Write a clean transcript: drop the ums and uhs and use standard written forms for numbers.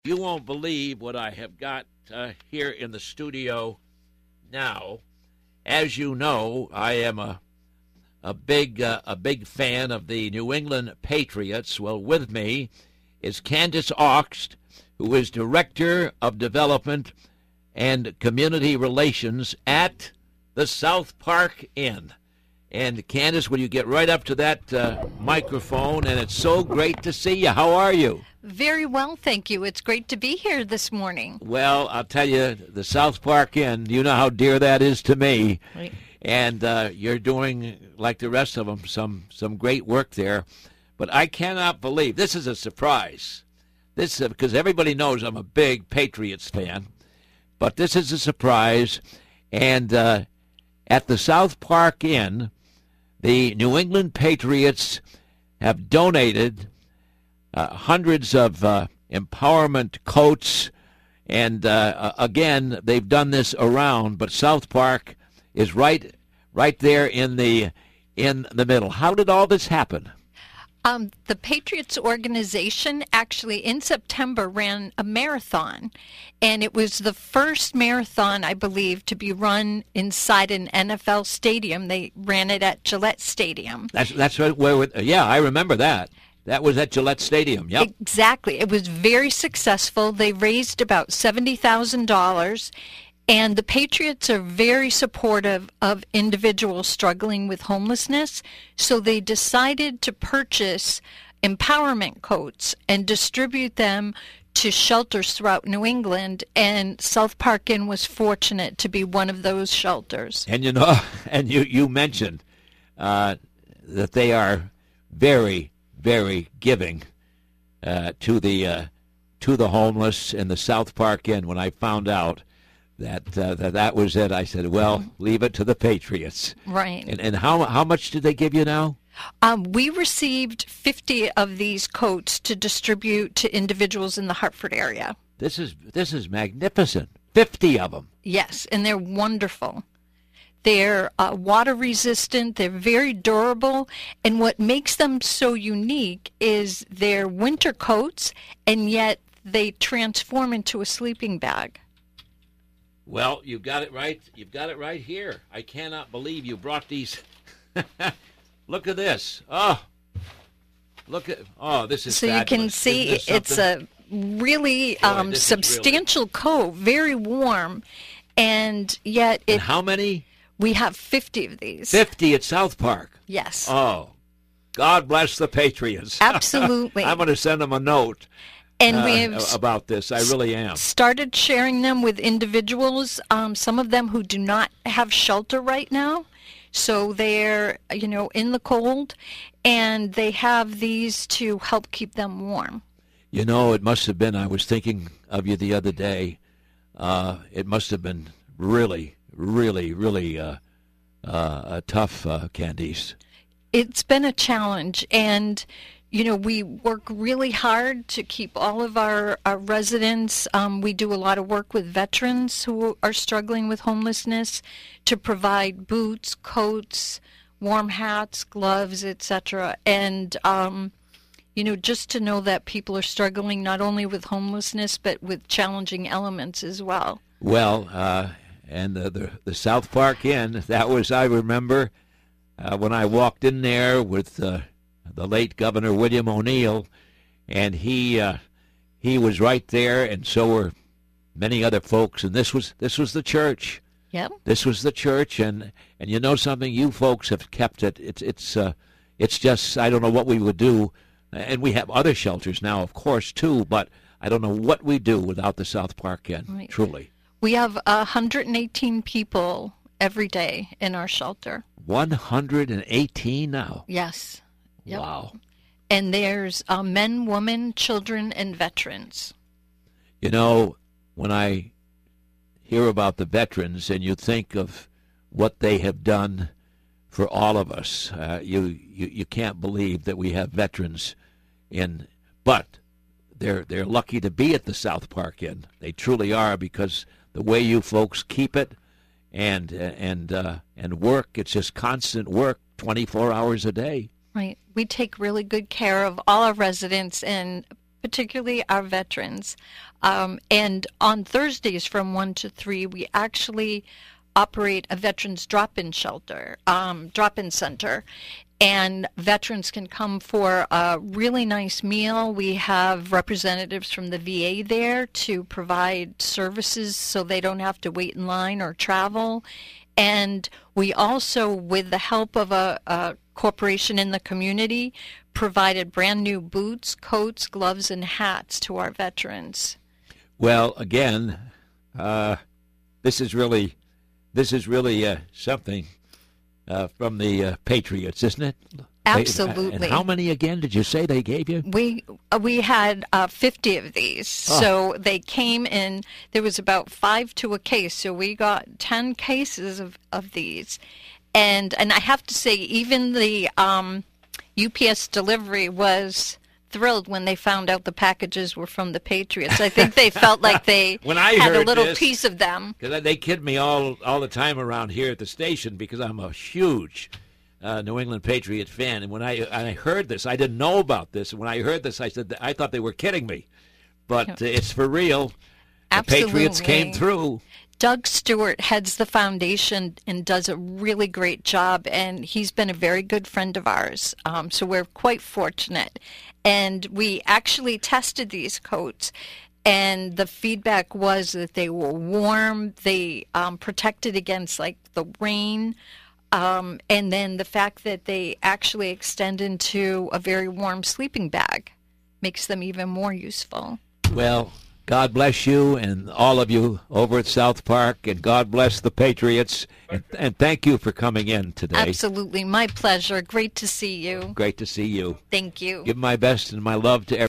You won't believe what I have got here in the studio now. As you know, I am a big fan of the New England Patriots. Well, with me is Candace Augst, who is Director of Development and Community Relations at the South Park Inn. And Candace, will you get right up to that microphone? And it's so great to see you. How are you? Very well, thank you. It's great to be here this morning. Well, I'll tell you, the South Park Inn, you know how dear that is to me. Right. And you're doing, like the rest of them, some great work there. But I cannot believe, this is a surprise. This because everybody knows I'm a big Patriots fan. But this is a surprise. And at the South Park Inn, the New England Patriots have donated hundreds of empowerment coats, and again, they've done this around, but South Park is right there in the middle. How did all this happen? The Patriots organization actually in September ran a marathon, and it was the first marathon, I believe, to be run inside an NFL stadium. They ran it at Gillette Stadium. That's right. Yeah, I remember that. That was at Gillette Stadium. Yep. Exactly. It was very successful. They raised about $70,000. And the Patriots are very supportive of individuals struggling with homelessness, so they decided to purchase empowerment coats and distribute them to shelters throughout New England, and South Park Inn was fortunate to be one of those shelters. And you know, and you mentioned that they are very, very giving to the homeless in the South Park Inn. When I found out that was it, I said, well, leave it to the Patriots. Right. And how much did they give you now? We received 50 of these coats to distribute to individuals in the Hartford area. This is magnificent. 50 of them. Yes, and they're wonderful. They're water resistant, they're very durable, and what makes them so unique is they're winter coats, and yet they transform into a sleeping bag. Well, you've got it right. You've got it right here. I cannot believe you brought these. Look at this. Oh, this is so fabulous. You can see it's a really substantial coat, very warm, and yet and how many? We have 50 of these. 50 at South Park. Yes. Oh, God bless the Patriots. Absolutely. I'm going to send them a note. And we've about this. I really am. Started sharing them with individuals, some of them who do not have shelter right now. So they're, in the cold, and they have these to help keep them warm. It must have been, I was thinking of you the other day, it must have been really, really, really tough, Candice. It's been a challenge, and we work really hard to keep all of our residents. We do a lot of work with veterans who are struggling with homelessness to provide boots, coats, warm hats, gloves, etc. And, just to know that people are struggling not only with homelessness but with challenging elements as well. Well, and the South Park Inn, that was, I remember, when I walked in there with the late Governor William O'Neill, and he was right there, and so were many other folks, and this was the church. Yep. This was the church, and you know something, you folks have kept it. It's just, I don't know what we would do, and we have other shelters now, of course, too, but I don't know what we do without the South Park Inn. Right. Truly. We have 118 people every day in our shelter. 118 now? Yes. Yep. Wow. And there's men, women, children, and veterans. When I hear about the veterans and you think of what they have done for all of us, you can't believe that we have veterans but they're lucky to be at the South Park Inn. They truly are, because the way you folks keep it and work, it's just constant work, 24 hours a day. Right. We take really good care of all our residents, and particularly our veterans. And on Thursdays from 1 to 3, we actually operate a veterans drop-in shelter, drop-in center. And veterans can come for a really nice meal. We have representatives from the VA there to provide services so they don't have to wait in line or travel. And we also, with the help of a corporation in the community, provided brand new boots, coats, gloves, and hats to our veterans. Well, again, this is really something from the Patriots, isn't it? Absolutely. And how many again did you say they gave you? We had 50 of these. So they came in. There was about 5 to a case. So we got 10 cases of these, and I have to say, even the UPS delivery was thrilled when they found out the packages were from the Patriots. I think they felt like they had a little piece of them. Because they kid me all the time around here at the station because I'm a huge New England Patriot fan. And when I heard this, I didn't know about this. And when I heard this, I said, I thought they were kidding me. But it's for real. Absolutely. The Patriots came through. Doug Stewart heads the foundation and does a really great job, and he's been a very good friend of ours. So we're quite fortunate. And we actually tested these coats, and the feedback was that they were warm, they protected against like the rain, and then the fact that they actually extend into a very warm sleeping bag makes them even more useful. Well, God bless you and all of you over at South Park, and God bless the Patriots, and thank you for coming in today. Absolutely. My pleasure. Great to see you. Great to see you. Thank you. Give my best and my love to everyone.